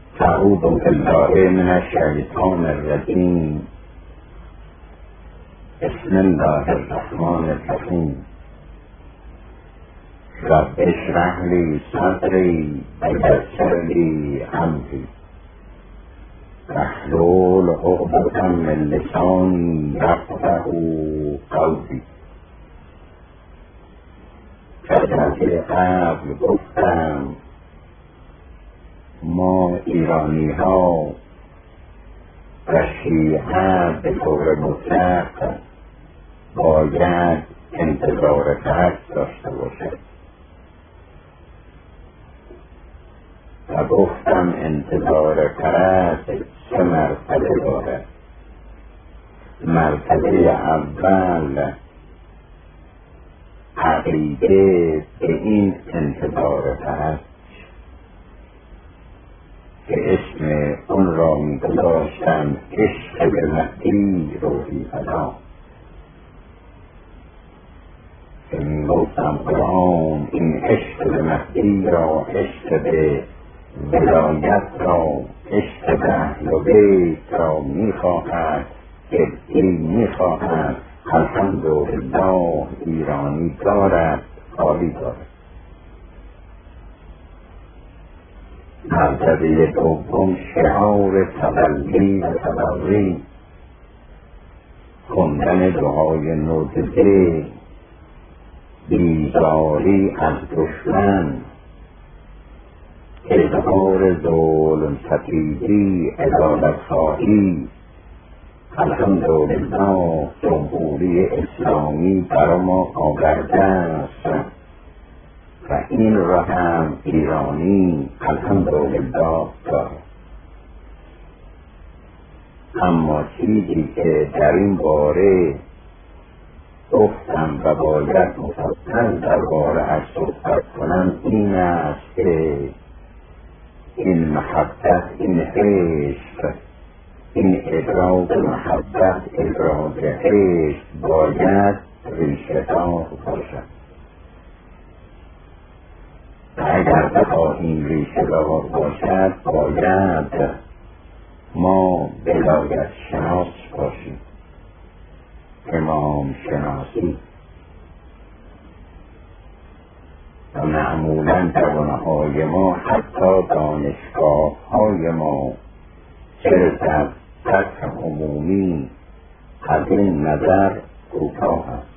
اعوذ بالله من الشیطان الرجیم. بسم الله الرحمن الرحیم. رب اشرح لی صدری ویسر لی امری واحلل عقدة من لسانی یفقهوا قولی. جلسه قبل گفتم ما ایرانی ها و شیعه به طور مطلق باید انتظار فرد داشته باشد و گفتم انتظار فرد سه مرتبه دارد. مرتبه اول عقیده به این انتظار فرد که اسم اون را می گذاشتم عشق به مهدی روحی فدا، که می گفتم قرآن این عشق به مهدی را، عشق به ولایت را، عشق به اهل بیت را می خواهد، جدی می خواهد. الحمدلله ایرانی دارد، عالی دارد. مرتبه دوم شعار تبلی و تبری، خوندن دعای نوزده، بیزاری از دشمن، اظهار ظلم ستیزی، عدالتخواهی. الحمدلله جمهوری اسلامی برای ما آورده است و این را هم ایرانی الحمدلله دارد. اما چیزی که در این باره گفتم و باید مفصل در باره از صحبت کنم این است که این محبت، این عشق، این ادراک محبت، ادراک عشق باید ریشه دار باشد. اگر بخواهیم ریشه دار باشد باید ما ولایت شناس باشیم، امام شناسی. و معمولا جوانهای ما، حتی دانشگاه های ما، چه در سطح عمومی از این نظر کوتاه است.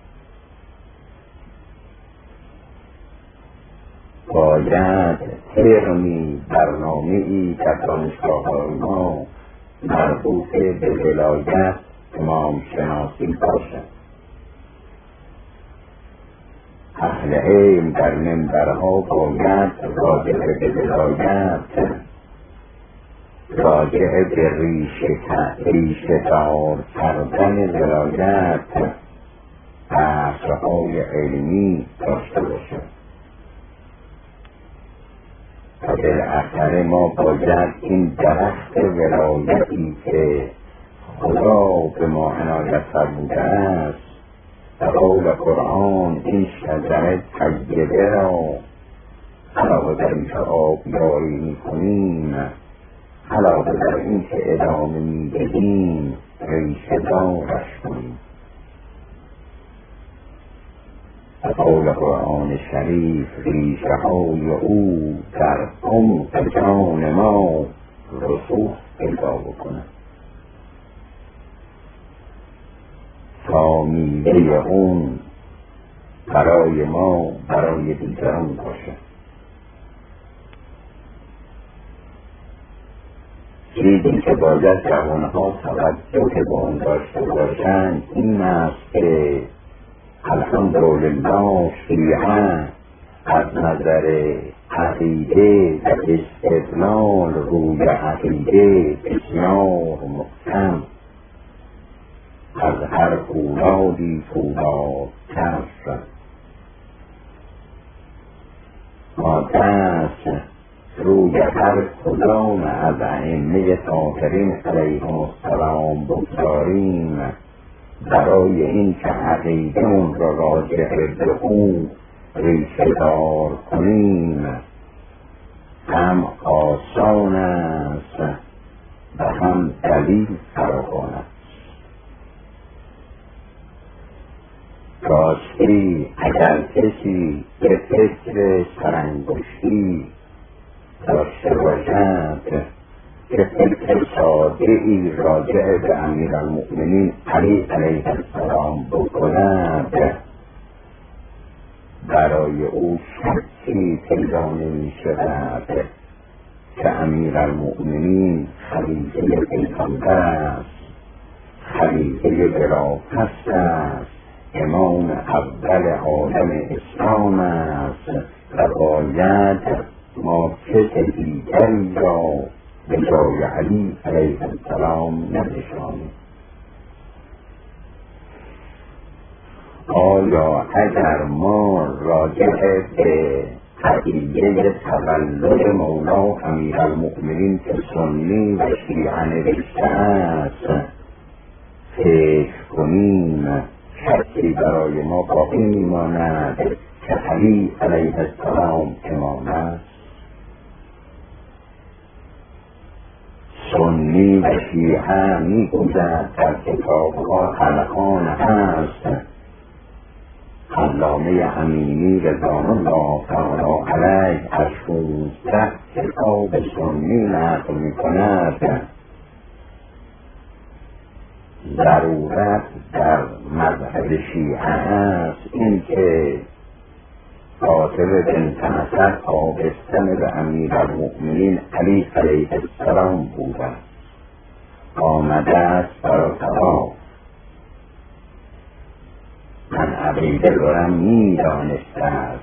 باید ترمی برنامه‌ای در دانشگاه‌های ما مربوط به ولایت امام شناسی باشد. اهل علم در منبرها باید راجع به ولایت، راجع به ریشه دار کردن ولایت بحث‌های علمی داشته باشد. و بالاخره ما باید این درخت ولایتی که خدا به ما عنایت فرموده است، به قول قرآن این شجره طیبه را علاوه بر این که آبیاری میکنیم، علاوه بر این که ادامه میدهیم، ریشه دارش کنیم. به قول قرآن شریف ریشه های او در عمق جان ما رسوخ پیدا بکنند تا میوه اون برای ما، برای دیگران باشد. چیزی که باید جوانها توجه به اون داشته باشند این است که الحمدلله شیعه از نظر عقیده و استدلال روی عقیده بسیار محکم، از هر فولادی فولادتر شد. ما دست روی هر کدام از ائمه طاهرین علیهم السلام بگذاریم برای این که عقیده اون را راجع به او ریشه دار کنیم، هم آسان است و هم دلیل فراوان است. راستی اگر کسی به فکر سرانگشتی داشته باشد که فکر ساده‌ای راجع به امیرالمؤمنین علی علیه السلام بکند، برای او شکی پیدا نمی شود که امیرالمؤمنین خلیفه پیغمبر است، خلیفه بلافصل است، امام اول عالم اسلام است و باید ما کس دیگری را به جای علی علیه السلام ننشانیم. آیا اگر ما راجع به قضیه تولد مولا امیرالمؤمنین که سنی و شیعه نوشته است فکر کنیم، شکی برای ما باقی میماند که علی علیه السلام امام است؟ سنی و شیعه میگوید در کتابها الان هست، علامه امینی رضوان الله تعالی علیه از 16 کتاب سنی نقل میکند ضرورت در مذهب شیعه است اینکه فاطمه بنت اسد آبستن به امیرالمؤمنین علی علیه السلام بوده، آمده است برای طواف. من عقیده دارم میدانسته است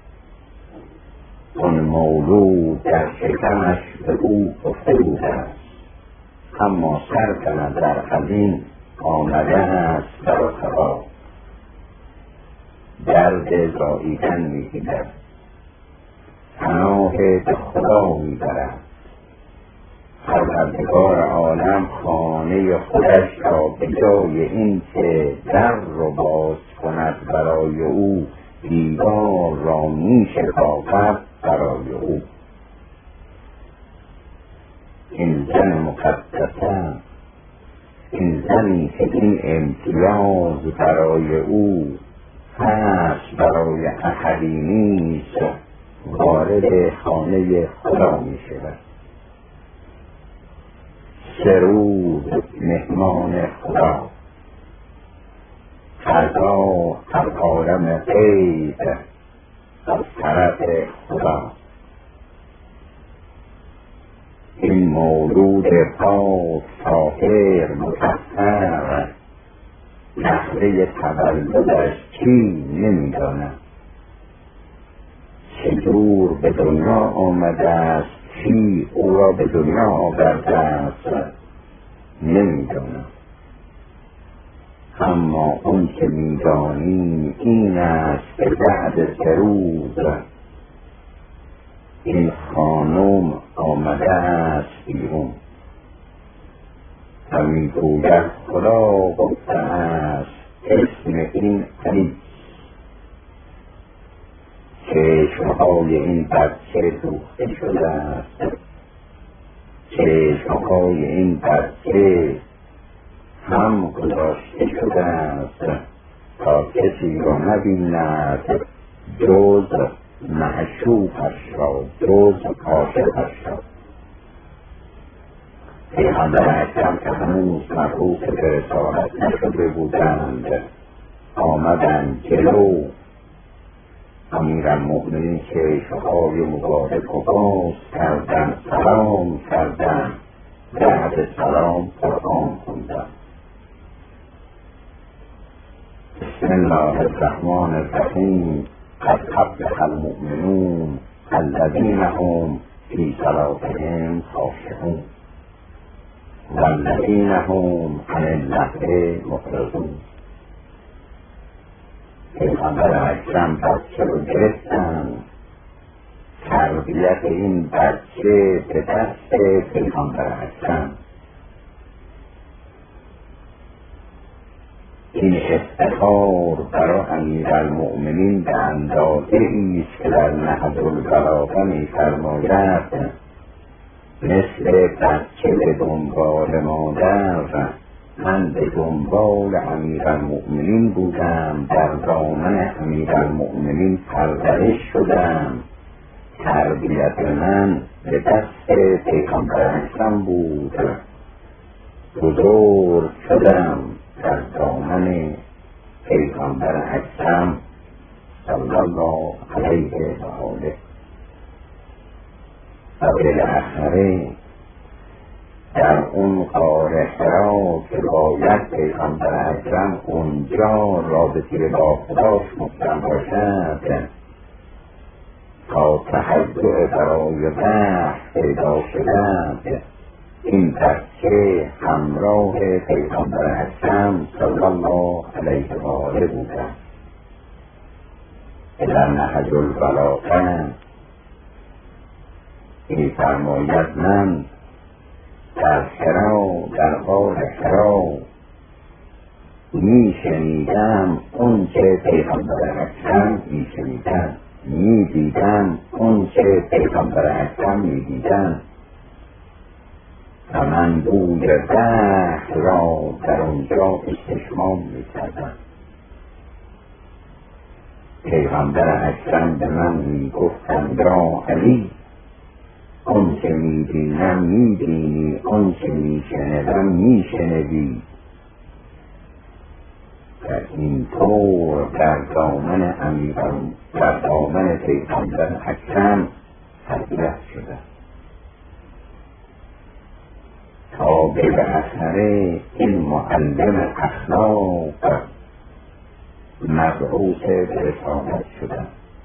اون مولود در شکمش به او گفته بوده است، اما صرف نظر از این آمده است برای طواف. درد زاییدن میگیرد، پناه به خدا میبرد. پروردگار عالم خانه خودش را به جای این که در رو باز کند برای او، دیوار را میشکافد برای او. این زن مقدسه، این زنی که این امتیاز برای او هست برای احدی نیست، وارد خانه خدا می شود. سرود مهمان خدا، غذا از عالم غیب از طرف خدا. این مولود پاک طاهر مطهر لحظه تولدش چی نمیدانم، چطور به دنیا آمده است، چی او را به دنیا آورده است نمیدانم. اما اون که میدانیم این است که بعد 3 روز این خانم آمده است بیرون و میگوید خدا گفته است اسم این علی. چشمهای این بچه دوخته شده است، چشمهای این بچه هم گذاشته شده است تا کسی را نبیند جز معشوقش را، جز عاشقش را. پیغمبر اکرم که هنوز مبعوث به رسالت نشده بودند آمدند جلو امیرالمؤمنین چشمهای مبارک و باز کردند، سلام کردند، بعد سلام قرآن خوندند. بسم الله الرحمن الرحیم. قد افلح المؤمنون الذین هم فی صلاتهم خاشعون والذین هم عن اللغو معرضون. پیغمبر اکرم بچه رو گرفتن، تربیت این بچه به دست پیغمبر اکرم. این افتخار برای امیرالمؤمنین به اندازه ایست که در نهج البلاغه می‌فرماید مثل بچه به دنبال مادر من به دنبال امیرالمؤمنین بودم، در دامن امیرالمؤمنین پرورش شدم، تربیت من به دست پیغمبر اکرم بود، بزرگ شدم در دامن پیغمبر اکرم صلی الله علیه و آله. و بالاخره در اون غار حرا که باید پیغمبر اکرم اونجا رابطه با خداش محکم باشد تا تهیع برای وحی پیدا شدند، این بچه همراه پیغمبر اکرم صلی الله علیه و آله بودند. در نهج البلاغه می‌فرماید من در حرا، در غار حرا میشنیدم اون چه پیغمبر اکرم میشنیدن، میدیدم اون چه پیغمبر اکرم میدیدن و من بوی وحی را در اونجا استشمام میکردم. پیغمبر اکرم به من میگفتند یا علی اون چه میبینم میبینی، اون چه میشنوم میشنوی. و اینطور در دامن امیران، در دامن پیغمبر اکرم تربیت شده تا بالاخره این معلم اخلاق مبعوث به رسالت شده.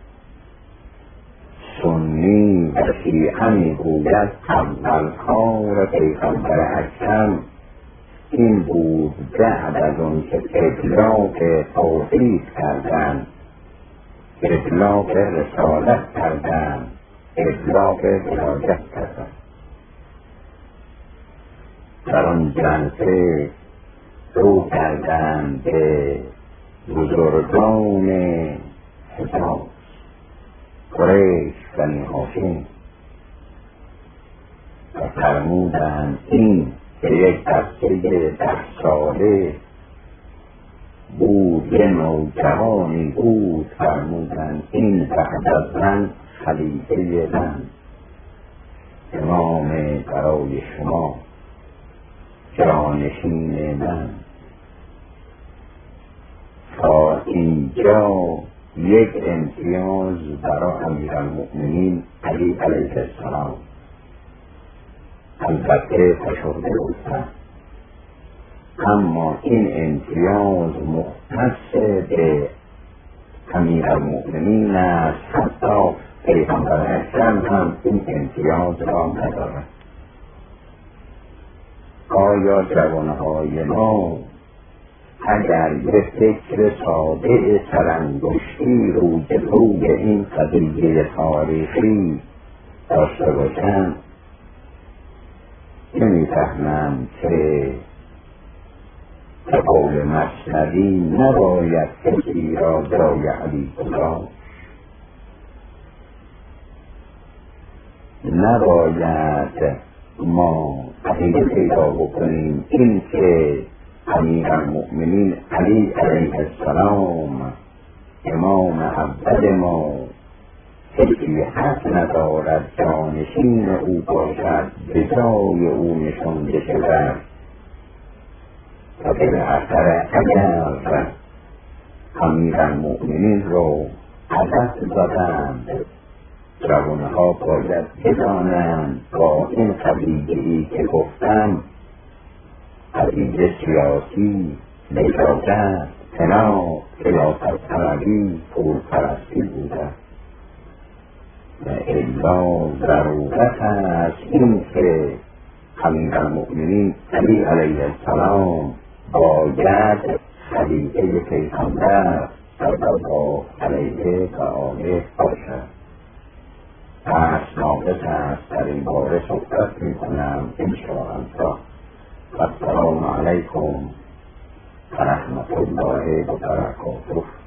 سنی و شیعه میگوید اول کار پیغمبر اکرم این بود بعد از اون که ابلاغ توحید کردن، ابلاغ رسالت کردن، ابلاغ ولایت کردن. در آن جلسه رو کردن به بزرگان حجاز، قریش، بنی هاشم و فرمودند این که یک بچه 10 ساله بود، یه نوجوانی بود، فرمودند این بعد از من خلیفه من، امام برای شما، جانشین من. تا اینجا یک امتیاز برای امیرالمؤمنین علی علیه السلام، البته فشرده بودن، اما این امتیاز مختص به امیرالمؤمنین است، حتی پیغمبر اکرم هم این امتیاز را ندارد. آیا جوانهای ما اگر به فکر ساده سرانگشتی روی این قضیه تاریخی داشته باشند نمی‌فهمند که به قول مثنوی نباید کسی را جای علی گذاشت، نباید ما عقیده پیدا بکنیم این که امیرالمؤمنین علی علیه السلام امام اول ما کسی حق ندارد جانشین او باشد، به جای او نشانده شود. و بالاخره اگر امیرالمؤمنین رو عدد زدند، جوانها باید بدانند با این قضیه‌ای که گفتم قضیه سیاسی، نجاست، طلاق، خلافت طلبی، پولپرستی بوده و الا ضرورت است این که امیرالمؤمنین علی علیه السلام باید خلیفه پیغمبر صلی الله علیه و آله باشد. پس ناقص است در این باره صحبت میکنم انشاءالله. السلام علیکم و رحمت الله و برکاته.